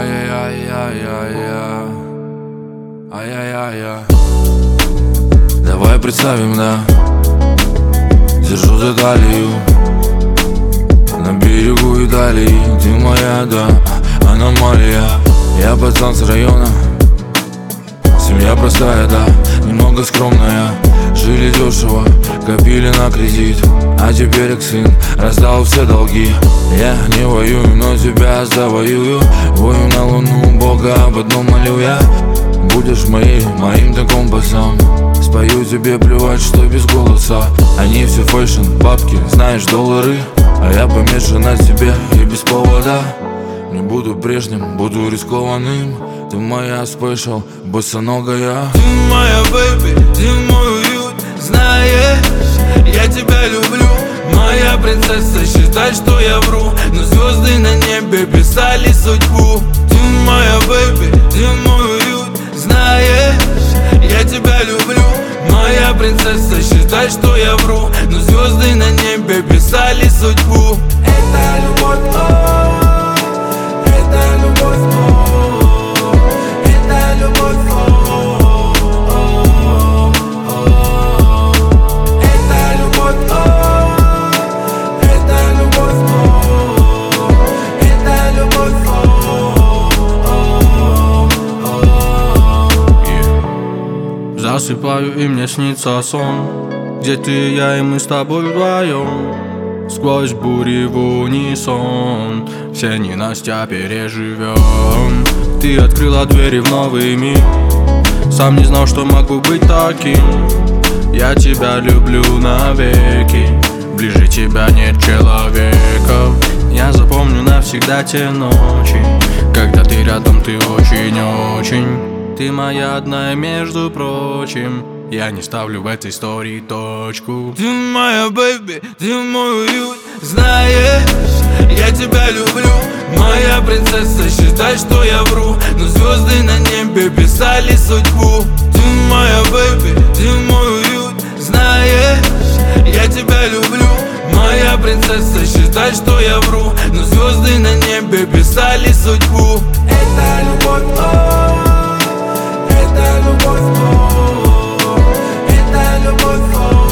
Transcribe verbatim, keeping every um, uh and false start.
Ай-яй-яй-яй-яй-яй, ай-яй-яй-яй. Давай представим, да, держу за талию на берегу Италии. Ты моя, да, аномалия. Я пацан с района, семья простая, да, немного скромная. Жили дешево, копили на кредит, а теперь как сын раздал все долги. Я не воюю, но тебя завоюю. Вою на луну, Бога об одном молю я. Будешь моей, моим-то компасом. Спою тебе, плевать, что без голоса. Они все фэшн, бабки, знаешь, доллары. А я помешан на тебе и без повода. Не буду прежним, буду рискованным. Ты моя спешл, босоногая. Ты моя бэйби, ты мой уют. Знаешь, я тебя люблю. Моя принцесса, считай, что я вру. Но звезды на небе писали судьбу. Ты моя бэйби, ты мой уют. Знаешь, я тебя люблю. Моя принцесса, считай, что я вру. Но звезды на небе писали судьбу. Это любовь, о, это любовь, о, это любовь, о, это любовь, о, это любовь, о, это любовь, о. Засыпаю, и мне снится сон, где ты, я и мы с тобой вдвоем. Сквозь бури в унисон все ненастья переживем. Ты открыла двери в новый мир. Сам не знал, что могу быть таким. Я тебя люблю навеки. Ближе тебя нет человека. Я запомню навсегда те ночи, когда ты рядом, ты очень-очень. Ты моя одна, между прочим. Я не ставлю в этой истории точку. Ты моя бэйби, ты мой уют. Знаешь, я тебя люблю. Моя принцесса, считай, что я вру. Но звезды на небе писали судьбу. Ты моя бэйби, ты мой уют. Знаешь, я тебя люблю. Моя принцесса, считай, что я вру. Но звезды на небе писали судьбу. Это любовь, о, это любовь, о, это любовь, о.